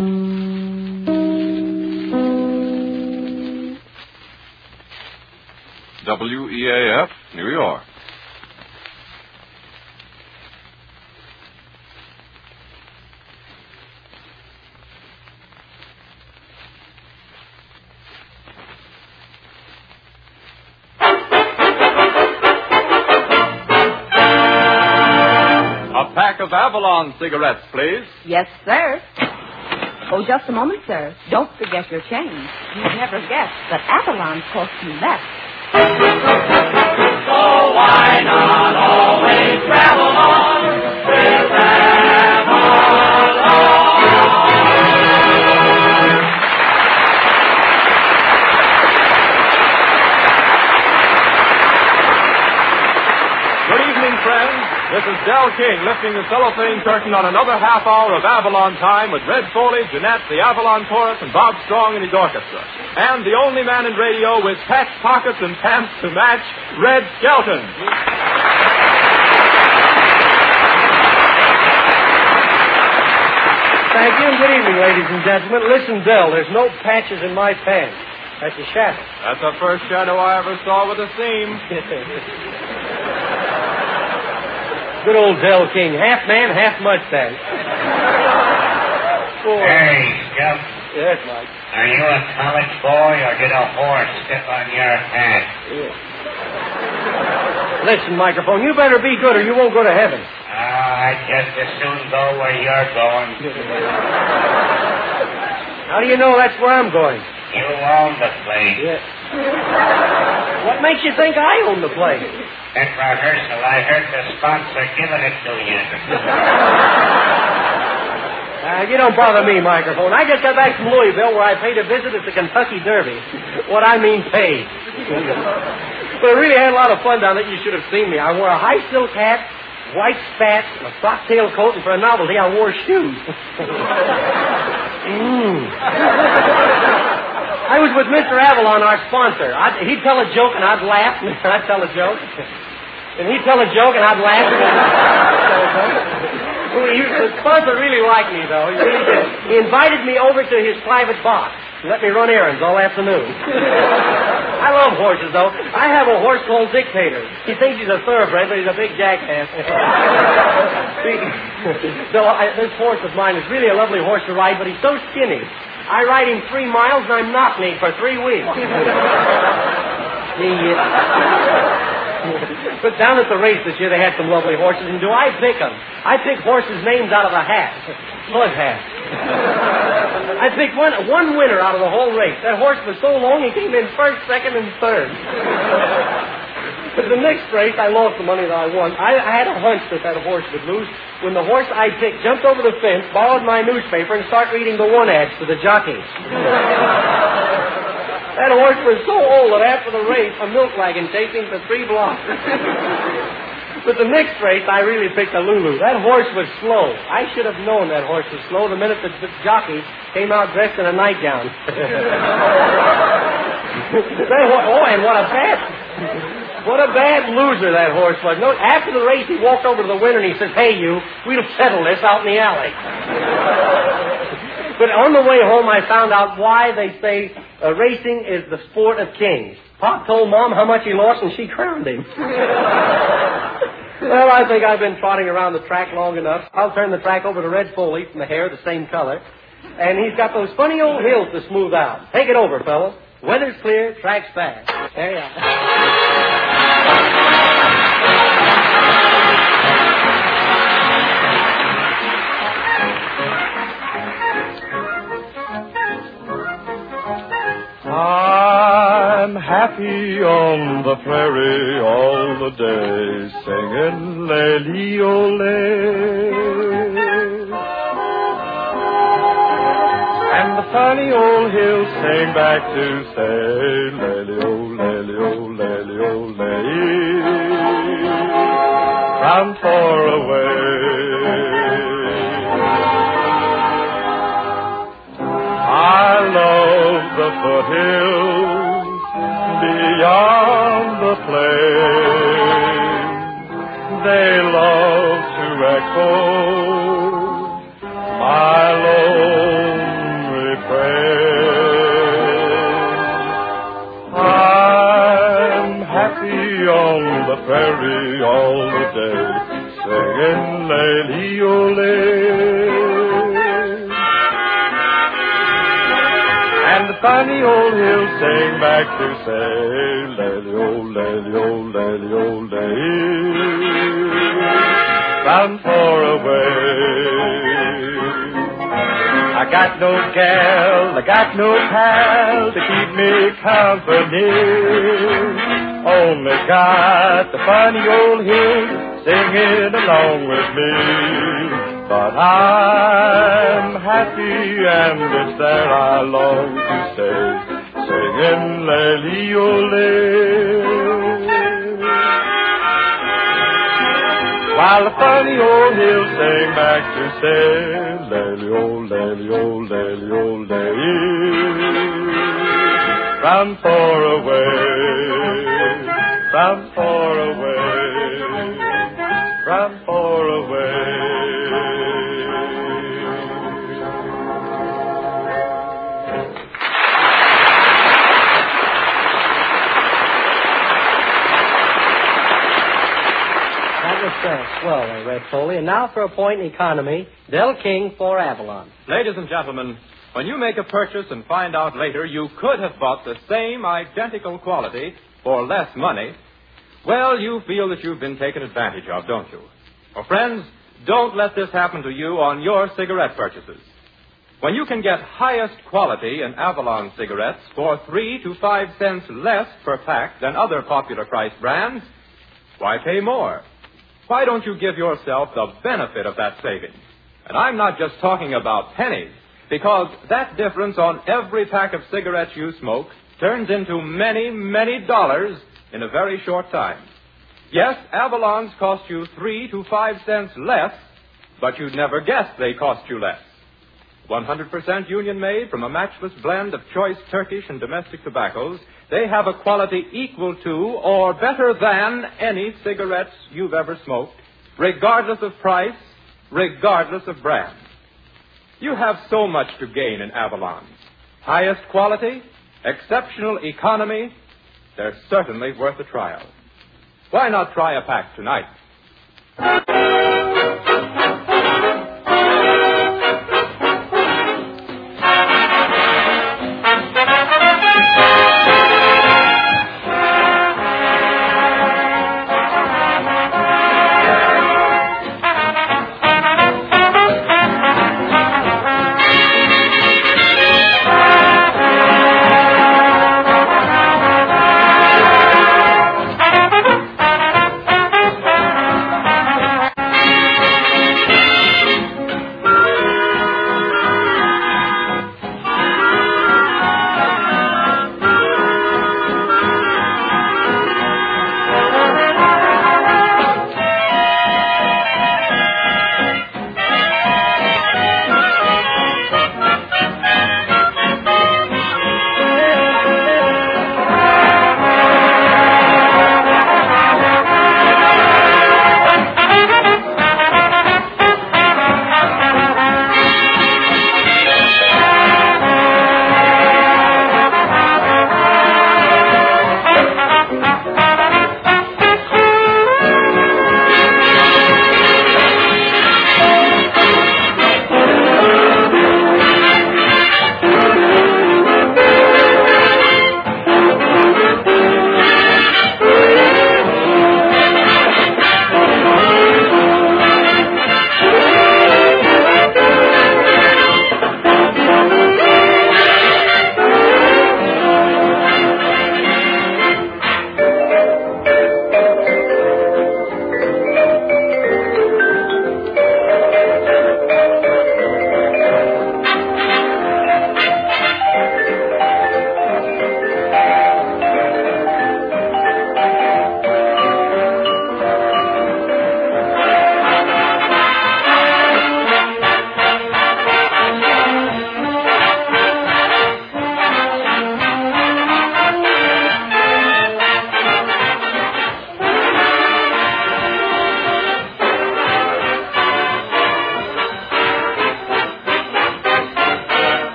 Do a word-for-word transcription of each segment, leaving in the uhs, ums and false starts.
W E A F, New York. A pack of Avalon cigarettes, please. Yes, sir. Oh, just a moment, sir. Don't forget your change. You'd never guess that Avalon cost you less. So why not always travel on with Avalon? Good evening, friends. This is Del King lifting the cellophane curtain on another half hour of Avalon Time with Red Foley, Jeanette, the Avalon Chorus, and Bob Strong and his orchestra. And the only man in radio with patch pockets and pants to match, Red Skelton. Thank you, and good evening, ladies and gentlemen. Listen, Del, there's no patches in my pants. That's a shadow. That's the first shadow I ever saw with a seam. Good old Del King. Half man, half mustache. Hey, Skelton. Yes, Mike. Are you a college boy or did a horse step on your hat? Yeah. Listen, microphone, you better be good or you won't go to heaven. Ah, I'd just as soon go where you're going. How do you know that's where I'm going? You own the place. Yeah. What makes you think I own the place? At rehearsal, I heard the sponsor giving it to you. Uh, you don't bother me, microphone. I just got back from Louisville where I paid a visit at the Kentucky Derby. What I mean paid. But I really had a lot of fun down there. You should have seen me. I wore a high silk hat, white spats, and a frock tail coat, and for a novelty, I wore shoes. mm. I was with Mister Avalon, our sponsor. I'd, he'd tell a joke, and I'd laugh, and I'd tell a joke. And he'd tell a joke, and I'd laugh. He, the sponsor really liked me, though. He really did. He invited me over to his private box and let me run errands all afternoon. I love horses, though. I have a horse called Dictator. He thinks he's a thoroughbred, but he's a big jackass. So I, this horse of mine is really a lovely horse to ride, but he's so skinny. I ride him three miles, and I'm knock-kneed for three weeks. the, uh... But down at the race this year, they had some lovely horses, and do I pick them? I pick horses' names out of a hat. Plug hat. I picked one one winner out of the whole race. That horse was so long, he came in first, second, and third. But the next race, I lost the money that I won. I, I had a hunch that that horse would lose when the horse I picked jumped over the fence, borrowed my newspaper, and started reading the one ads to the jockeys. That horse was so old that after the race, a milk wagon chased him for three blocks. But the next race, I really picked a Lulu. That horse was slow. I should have known that horse was slow the minute the, the jockey came out dressed in a nightgown. that ho- oh, and what a bad, what a bad loser that horse was. No, after the race, he walked over to the winner and he says, "Hey, you, we'll settle this out in the alley." But on the way home, I found out why they say uh, racing is the sport of kings. Pop told Mom how much he lost, and she crowned him. Well, I think I've been trotting around the track long enough. I'll turn the track over to Red Foley from the hair, the same color. And he's got those funny old hills to smooth out. Take it over, fellas. Weather's clear, track's fast. There you are. I'm happy on the prairie all the day, singing lady-o-lay. And the funny old hills sing back to say, lady-o-lady-o-lady-o-lay, round far away. I love the foothills beyond the plain. They love to echo my lone And the funny old hills sing back to say, lady-o, lady-o, lady-o, lady, round far away. I got no gal, I got no pal to keep me company. Only got the funny old hills singing along with me. But I'm happy and it's there I long to stay, singing lady-o-lay. While the funny old hills sing back to say, lady-o, lady-o, lady-o, lady, from far away, from far away, from far away. Uh, swell there, Red Foley. And now for a point in economy, Del King for Avalon. Ladies and gentlemen, when you make a purchase and find out later you could have bought the same identical quality for less money, well, you feel that you've been taken advantage of, don't you? Well, friends, don't let this happen to you on your cigarette purchases. When you can get highest quality in Avalon cigarettes for three to five cents less per pack than other popular price brands, why pay more? Why don't you give yourself the benefit of that saving? And I'm not just talking about pennies, because that difference on every pack of cigarettes you smoke turns into many, many dollars in a very short time. Yes, Avalons cost you three to five cents less, but you'd never guess they cost you less. one hundred percent union-made from a matchless blend of choice Turkish and domestic tobaccos, they have a quality equal to or better than any cigarettes you've ever smoked, regardless of price, regardless of brand. You have so much to gain in Avalon. Highest quality, exceptional economy, they're certainly worth a trial. Why not try a pack tonight?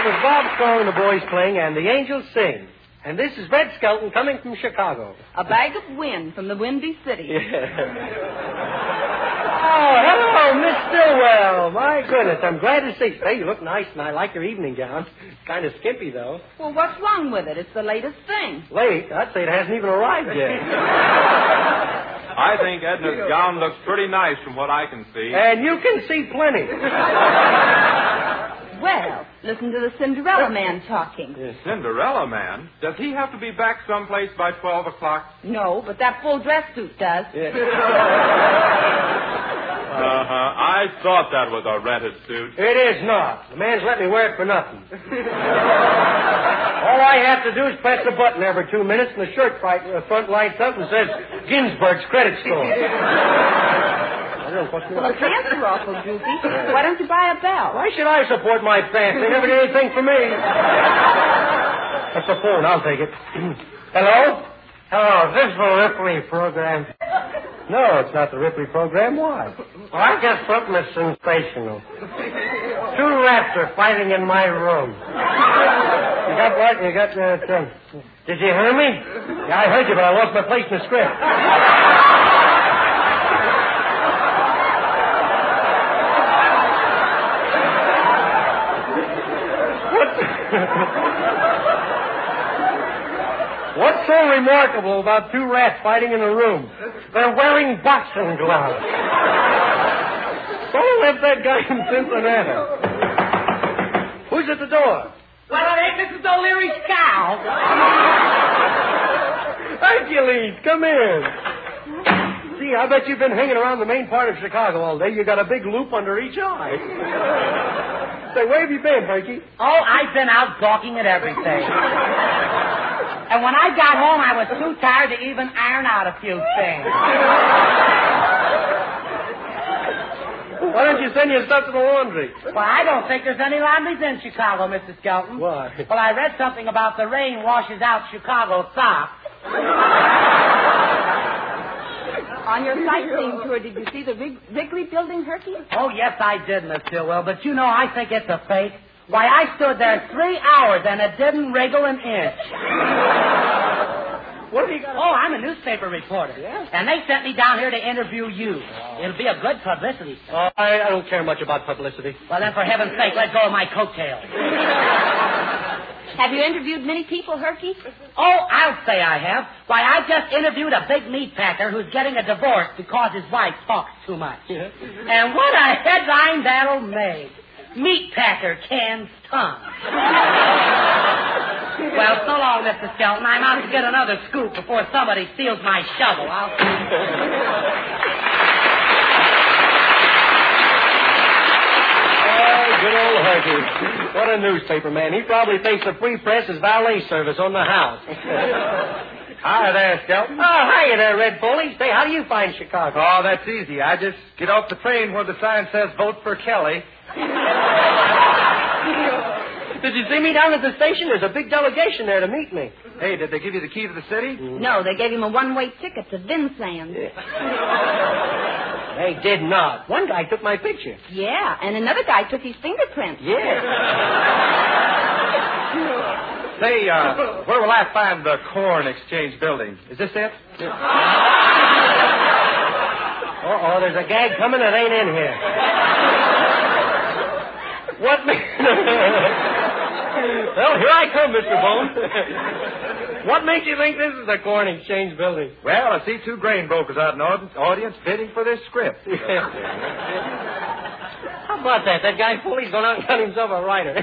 That was Bob Strong and the Boys Playing and the Angels Sing. And this is Red Skelton coming from Chicago. A bag of wind from the Windy City. Oh, hello, Miss Stillwell. My goodness, I'm glad to see you. Hey, you look nice, and I like your evening gown. Kind of skimpy, though. Well, what's wrong with it? It's the latest thing. Late? I'd say it hasn't even arrived yet. I think Edna's gown looks pretty nice from what I can see. And you can see plenty. Well, listen to the Cinderella Man talking. Cinderella Man? Does he have to be back someplace by twelve o'clock? No, but that full dress suit does. Yeah. Uh-huh. I thought that was a rented suit. It is not. The man's let me wear it for nothing. All I have to do is press a button every two minutes, and the shirt front, uh, front lights up and says, Ginsburg's Credit Store. Well, the pants are awful droopy. Why don't you buy a belt? Why should I support my pants? They never did anything for me. That's the phone. I'll take it. Hello? Hello, this is the Ripley program. No, it's not the Ripley program. Why? Well, I got something that's sensational. Two rats are fighting in my room. You got what? You got the... Uh, did you hear me? Yeah, I heard you, but I lost my place in the script. What's so remarkable about two rats fighting in a room? They're wearing boxing gloves. Don't let that guy in Cincinnati. Who's at the door? Well, it ain't Missus O'Leary's cow. Hercules, come in. See, I bet you've been hanging around the main part of Chicago all day. You got a big loop under each eye. Say, where have you been, Herky? Oh, I've been out gawking at everything. And when I got home, I was too tired to even iron out a few things. Why don't you send your stuff to the laundry? Well, I don't think there's any laundries in Chicago, Mister Skelton. Why? Well, I read something about the rain washes out Chicago socks. On your sightseeing tour, did you see the Wrig- Wrigley Building, Herky? Oh, yes, I did, Miss Stillwell. But you know, I think it's a fake. Why, I stood there three hours and it didn't wriggle an inch. What have you got? Oh, I'm a newspaper reporter. Yeah? And they sent me down here to interview you. It'll be a good publicity stunt. Oh, I, I don't care much about publicity. Well, then, for heaven's sake, let go of my coattails. Have you interviewed many people, Herky? Oh, I'll say I have. Why, I just interviewed a big meat packer who's getting a divorce because his wife talks too much. Yeah. And what a headline that'll make. Meat packer cans tongue. Well, so long, Mister Skelton. I'm out to get another scoop before somebody steals my shovel. I'll... Oh, good old Herky. What a newspaper man. He probably thinks the free press is valet service on the house. Hi there, Skelton. Oh, hiya there, Red Foley. Say, how do you find Chicago? Oh, that's easy. I just get off the train where the sign says vote for Kelly. Did you see me down at the station? There's a big delegation there to meet me. Hey, did they give you the key to the city? No, they gave him a one-way ticket to Vincennes. Yeah. They did not. One guy took my picture. Yeah, and another guy took his fingerprints. Yeah. Say, uh, where will I find the Corn Exchange building? Is this it? Uh-oh, there's a gag coming that ain't in here. What ma- Well, here I come, Mister Bones. What makes you think this is the Corn Exchange building? Well, I see two grain brokers out in the aud- audience bidding for this script. How about that? That guy Foley's gone out and got himself a writer.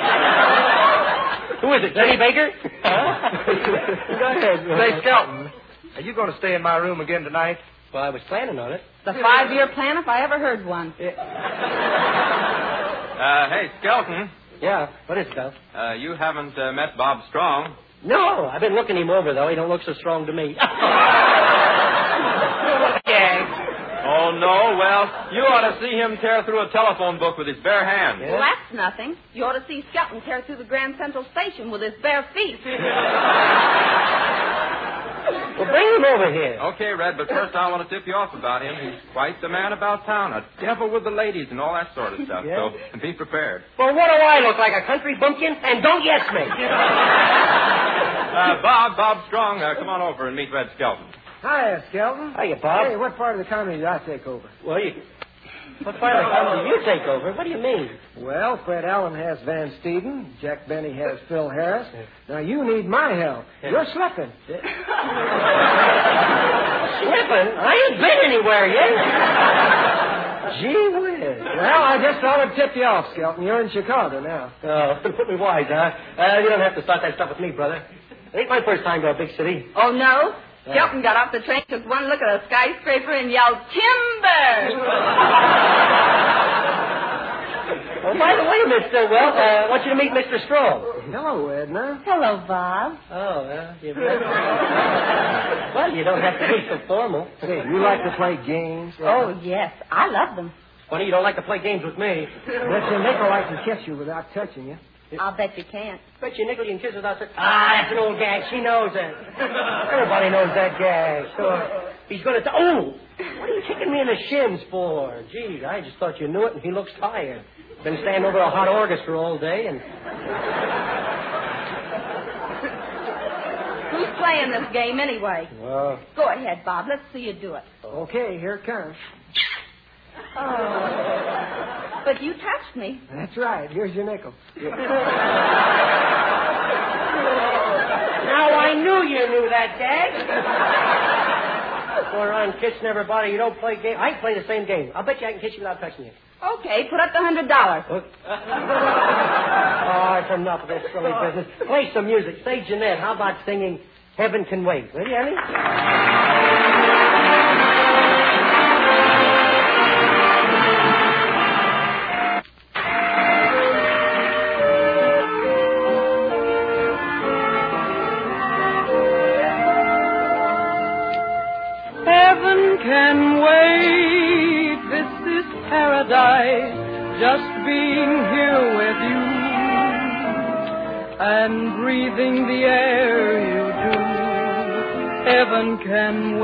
Who is it, Jenny Baker? Huh? Go ahead. Say, Skelton, are you going to stay in my room again tonight? Well, I was planning on it. The five-year plan, if I ever heard one. Uh, hey, Skelton. Yeah, what is it, Cal? Uh, you haven't uh, met Bob Strong. No, I've been looking him over, though. He don't look so strong to me. Yeah. Oh, no. Well, you ought to see him tear through a telephone book with his bare hands. Well, that's nothing. You ought to see Skelton tear through the Grand Central Station with his bare feet. Well, bring him over here. Okay, Red, but first I want to tip you off about him. He's quite the man about town, a devil with the ladies and all that sort of stuff. Yeah. So be prepared. Well, what do I look like, a country bumpkin? And don't yes me. uh, Bob, Bob Strong, uh, come on over and meet Red Skelton. Hiya, Skelton. Hiya, Bob. Hey, what part of the county did I take over? Well, you... What part of the country did you take over? What do you mean? Well, Fred Allen has Van Steeden. Jack Benny has Phil Harris. Now, you need my help. Yeah. You're slipping. Slipping? I ain't been anywhere yet. Gee whiz. Well, I just thought I'd tip you off, Skelton. You're in Chicago now. Oh, put me wise, huh? Uh, you don't have to start that stuff with me, brother. It ain't my first time to a big city. Oh, no? Skelton got off the train, took one look at a skyscraper, and yelled, "Timber!" Oh, by the way, Miss Stillwell, uh, I want you to meet Mister Strong. Hello, Edna. Hello, Bob. Oh, well, you well, you don't have to be so formal. Hey, you like to play games? Oh, yes. I love them. Funny you don't like to play games with me. Bet your nickel I can kiss you without touching you. I'll bet you can't. Bet you nickel you can kiss without touching. Ah, that's an old gag. She knows that. Everybody knows that gag. Sure. He's going to... T- oh! What are you kicking me in the shins for? Gee, I just thought you knew it, and he looks tired. Been standing over a hot orchestra all day, and... Who's playing this game anyway? Well... Go ahead, Bob. Let's see you do it. Okay, here it comes. Oh. But you touched me. That's right. Here's your nickel. Now I knew you knew that, Dad. Going around kissing everybody. You don't play games. I play the same game. I'll bet you I can kiss you without touching you. Okay, put up the hundred dollars. Oh, it's enough of this silly business. Play some music. Say, Jeanette, how about singing Heaven Can Wait? Will you, honey? Can wait, this is paradise, just being here with you and breathing the air you do. Heaven can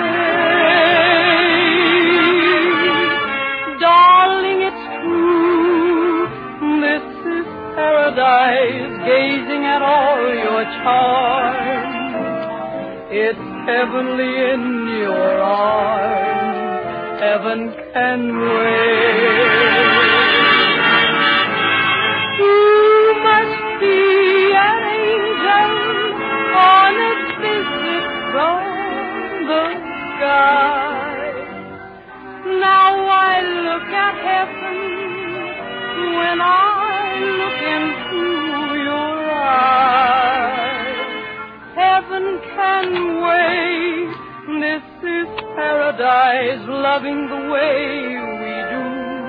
wait, darling, it's true. This is paradise, gazing at all your charms. It's heavenly in your arms. Heaven can wait. You must be an angel on a visit from the sky. Now I look at heaven when I look into your eyes. Heaven can wait. This is paradise, loving the way we do.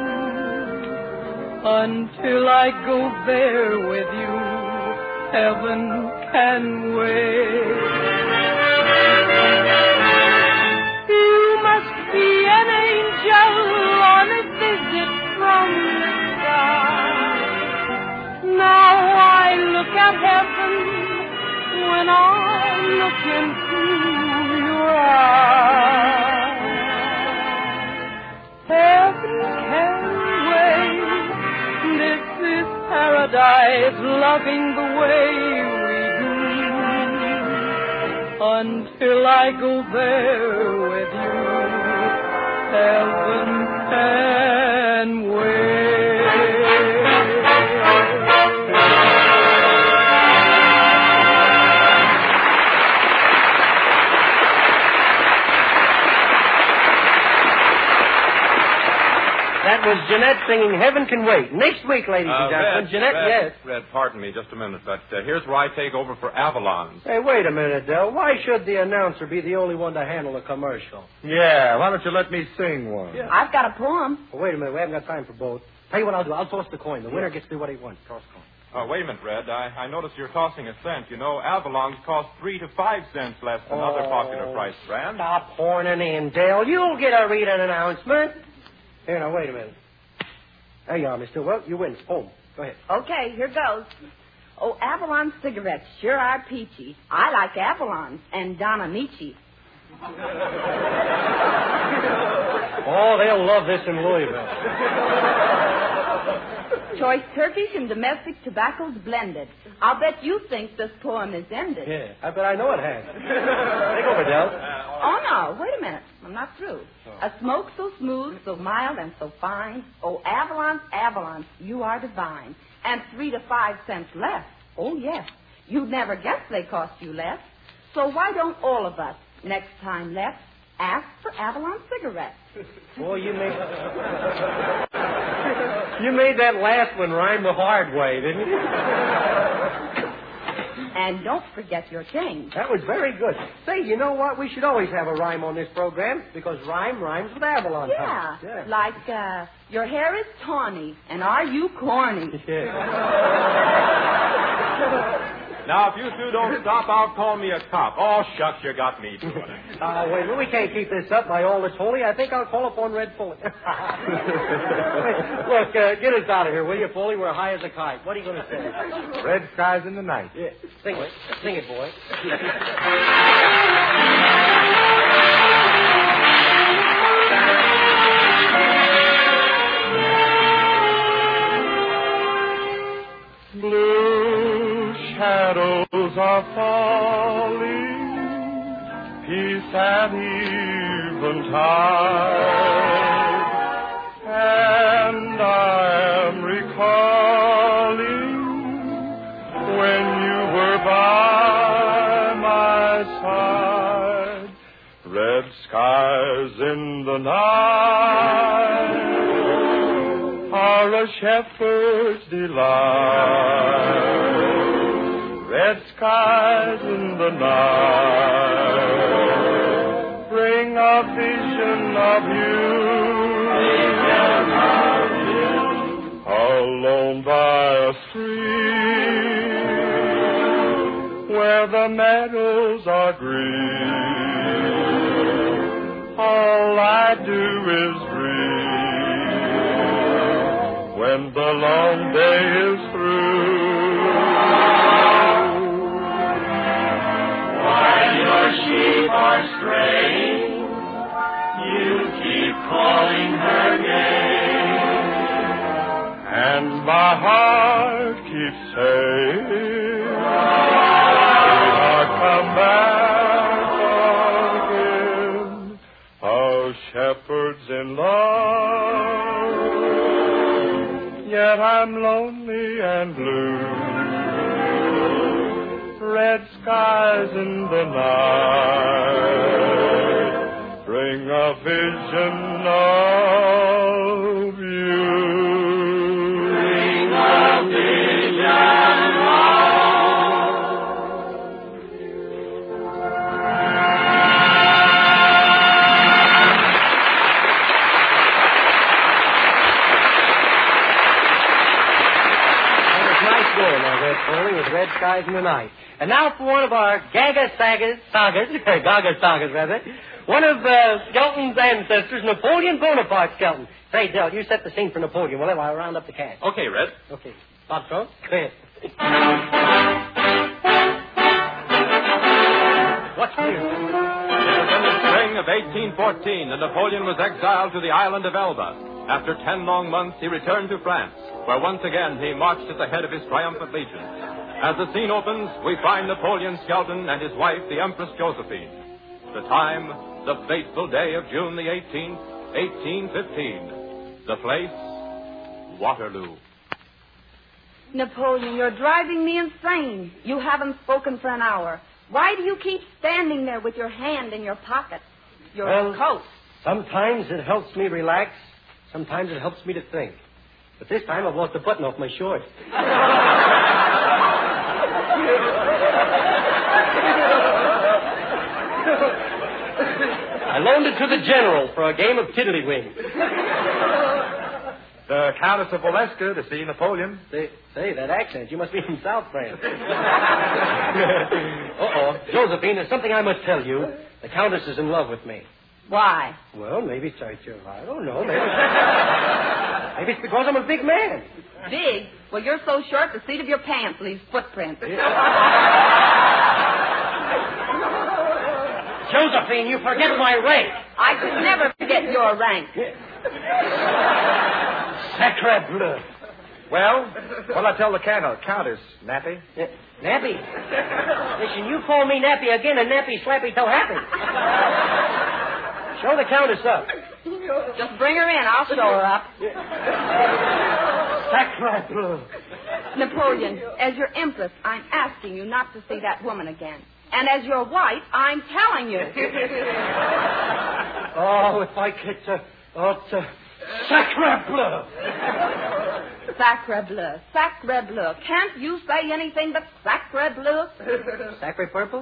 Until I go there with you, heaven can wait. You must be an angel on a visit from the sky. Now I look at heaven when I look into your eyes. Heaven can wait. This is paradise, loving the way we do. Until I go there with you, heaven can wait. That was Jeanette singing Heaven Can Wait. Next week, ladies Uh, and gentlemen. Red, Jeanette, Red, yes. Red, pardon me just a minute, but uh, here's where I take over for Avalon. Hey, wait a minute, Del. Why should the announcer be the only one to handle a commercial? Yeah, why don't you let me sing one? Yeah. I've got a poem. Well, wait a minute. We haven't got time for both. Tell you what I'll do. I'll toss the coin. The winner gets to do what he wants. Toss the coin. Oh, wait a minute, Red. I, I notice you're tossing a cent. You know, Avalons cost three to five cents less than other popular price brands. Stop horning in, Dale. You'll get a read an announcement. Here, now, wait a minute. There you are, Mister Well, you win. Home. Go ahead. Okay, here goes. Oh, Avalon cigarettes sure are peachy. I like Avalon's and Don Amici. Oh, they'll love this in Louisville. Choice Turkish and domestic tobaccos blended. I'll bet you think this poem is ended. Yeah, I bet I know it has. Take over, Del. Oh, no, wait a minute. I'm not through. Oh. A smoke so smooth, so mild, and so fine. Oh, Avalon's, Avalon's, you are divine. And three to five cents less. Oh, yes. You'd never guess they cost you less. So why don't all of us, next time let's ask for Avalon cigarettes? Boy, you made... you made that last one rhyme the hard way, didn't you? And don't forget your change. That was very good. Say, you know what? We should always have a rhyme on this program because rhyme rhymes with Avalon. Yeah, yeah. like, uh, your hair is tawny, and are you corny? Yeah. Now, if you two don't stop, I'll call me a cop. Oh, shucks, you got me doing it. Uh, wait, well, we can't keep this up by all that's holy. I think I'll call upon Red Foley. Look, uh, get us out of here, will you, Foley? We're high as a kite. What are you going to say? Red skies in the night. Yeah, sing it. Sing it, boy. Blue shadows are falling, peace at eventide, and I am recalling when you were by my side. Red skies in the night are a shepherd's delight. Red skies in the night bring a vision of you. Vision of you. Alone by a stream where the meadows are green. All I do is dream when the long day is through. While your sheep are straying, you keep calling her name, and my heart keeps saying, I'll come back again. Oh, shepherds in love, yet I'm lonely and blue. Red skies in the night bring a vision of you. Bring a vision of you. That was nice going, now, Red Foley, with Red Skies in the Night. And now for one of our Gaga Sagas, Sagas, Gaga Sagas, rather. One of uh, Skelton's ancestors, Napoleon Bonaparte Skelton. Say, Del, you set the scene for Napoleon, will you, while I round up the cast? Okay, Red. Okay. Bob Strong, go ahead. What's here? It was in the spring of eighteen fourteen that Napoleon was exiled to the island of Elba. After ten long months, he returned to France, where once again he marched at the head of his triumphant legions. As the scene opens, we find Napoleon Skelton and his wife, the Empress Josephine. The time, the fateful day of June the eighteenth, eighteen fifteen. The place, Waterloo. Napoleon, you're driving me insane. You haven't spoken for an hour. Why do you keep standing there with your hand in your pocket? Your Well, coat. Sometimes it helps me relax. Sometimes it helps me to think. But this time I've lost the button off my short. I loaned it to the general for a game of tiddlywink. The Countess of Valeska to see Napoleon. Say, say, that accent. You must be from South France. Uh-oh. Josephine, there's something I must tell you. The Countess is in love with me. Why? Well, maybe it's, I don't know. Maybe, maybe it's because I'm a big man. Big? Well, you're so short, the seat of your pants leaves footprints. Josephine, you forget my rank. I could never forget your rank. Sacre bleu. Well, what'll I tell the count- countess, Nappy? Uh, Nappy? Listen, you call me Nappy again and Nappy slappy toe happy. Show the countess up. Just bring her in. I'll show her up. Sacre bleu. Napoleon, as your empress, I'm asking you not to see that woman again. And as your wife, I'm telling you. Oh, if I could... Uh, oh, uh, sacre bleu. Sacre bleu. Sacre bleu. Can't you say anything but sacre bleu? Sacre purple?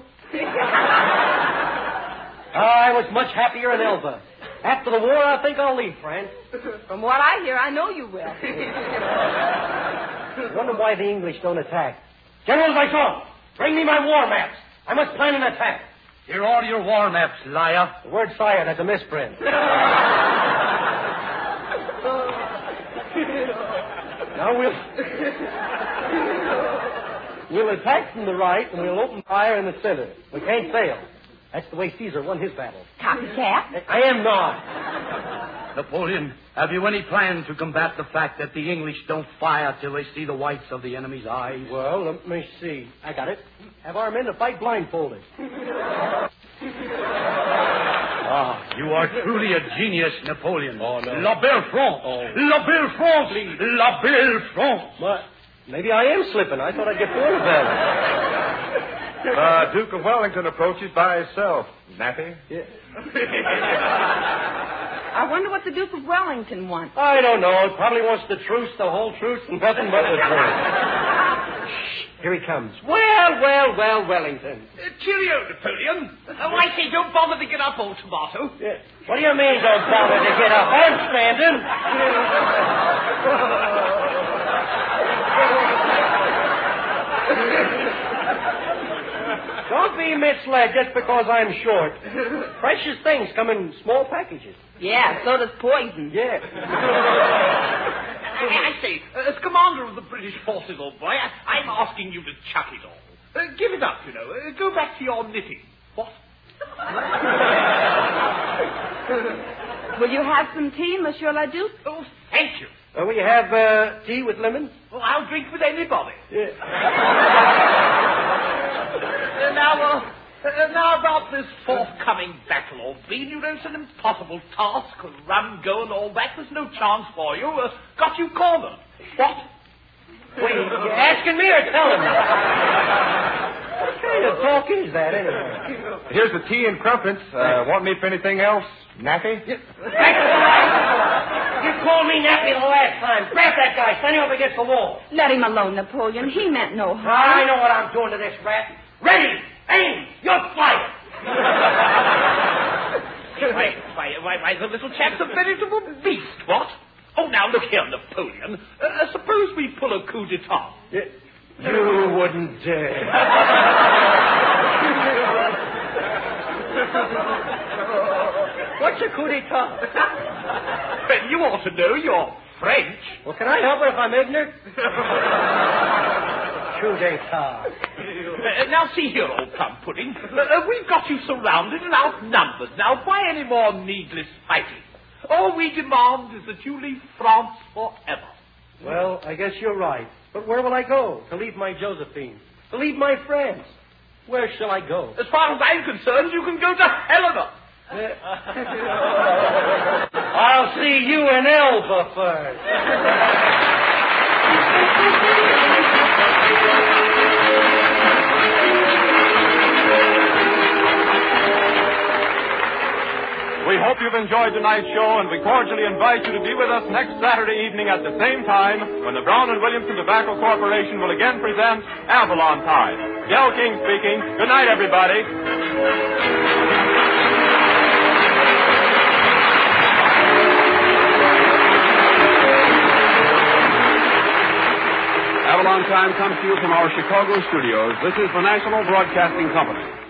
I was much happier in Elba. After the war, I think I'll leave France. From what I hear, I know you will. I wonder why the English don't attack. General Viton, bring me my war maps. I must plan an attack. Here are your war maps, liar. The word sire has a misprint. Now we'll... we'll attack from the right, and we'll open fire in the center. We can't fail. That's the way Caesar won his battle. Copycat? I am not. Napoleon, have you any plan to combat the fact that the English don't fire till they see the whites of the enemy's eyes? Well, let me see. I got it. Have our men to fight blindfolded. Ah, you are truly a genius, Napoleon. Oh, no. La belle France. Oh. La belle France. La belle France. But maybe I am slipping. I thought I'd get through the battle. Uh, Duke of Wellington approaches by himself. Nappy? Yeah. I wonder what the Duke of Wellington wants. I don't know. He probably wants the truce, the whole truce, and nothing but the truth. Shh. Here he comes. Well, well, well, Wellington. Uh, cheerio, Napoleon. Oh, I say, don't bother to get up, old tomato. Yeah. What do you mean, don't bother to get up? I'm standing. Don't be misled just because I'm short. Precious things come in small packages. Yeah, so does poison. Yeah. I, I say, uh, as commander of the British forces, old boy, I, I'm asking you to chuck it all. Uh, give it up, you know. Uh, go back to your knitting. What? Will you have some tea, Monsieur Leduc? Oh, thank you. Uh, will you have uh, tea with lemon? Well, I'll drink with anybody. Yeah. Uh, now, uh, uh, now about this forthcoming battle, old bean. You know, it's an impossible task. Run, go, and all that. There's no chance for you. Uh, got you cornered. What? Wait, you asking me or telling me? What kind of talk is that, anyway? Here's the tea and crumpets. Uh, want me for anything else, Nappy? You called me nappy the last time. Grab that guy. Stand him up against the wall. Let him alone, Napoleon. He meant no harm. I know what I'm doing to this rat. Ready! Aim! You're fired! why, why, why, why, the little chap's a veritable beast, what? Oh, now, look here, Napoleon. Uh, suppose we pull a coup d'etat. Yeah. You wouldn't dare. What's a coup d'etat? Well, you ought to know. You're French. Well, can I help it if I'm ignorant? Coup d'etat. Uh, now, see here, old plum pudding. Uh, uh, we've got you surrounded and outnumbered. Now, why any more needless fighting? All we demand is that you leave France forever. Well, I guess you're right. But where will I go? To leave my Josephine. To leave my friends. Where shall I go? As far as I'm concerned, you can go to Helena. I'll see you in Elba first. We hope you've enjoyed tonight's show, and we cordially invite you to be with us next Saturday evening at the same time when the Brown and Williamson Tobacco Corporation will again present Avalon Time. Del King speaking. Good night, everybody. Avalon Time comes to you from our Chicago studios. This is the National Broadcasting Company.